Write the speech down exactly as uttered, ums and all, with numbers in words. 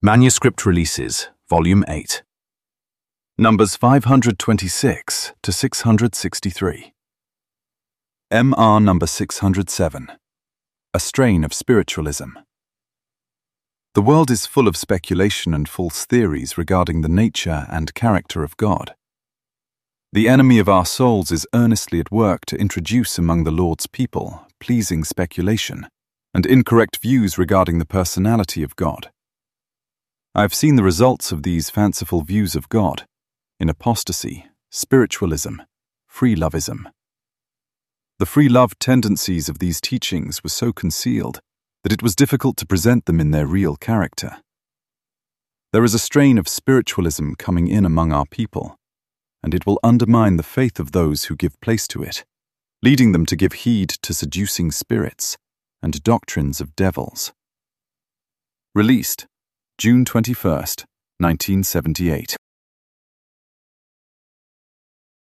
Manuscript Releases, Volume eight. Numbers five hundred twenty-six to six hundred sixty-three. M R number six hundred seven. A Strain of Spiritualism. The world is full of speculation and false theories regarding the nature and character of God. The enemy of our souls is earnestly at work to introduce among the Lord's people pleasing speculation and incorrect views regarding the personality of God. I have seen the results of these fanciful views of God in apostasy, spiritualism, free-lovism. The free-love tendencies of these teachings were so concealed that it was difficult to present them in their real character. There is a strain of spiritualism coming in among our people, and it will undermine the faith of those who give place to it, leading them to give heed to seducing spirits and doctrines of devils. Released June twenty-first, nineteen seventy-eight.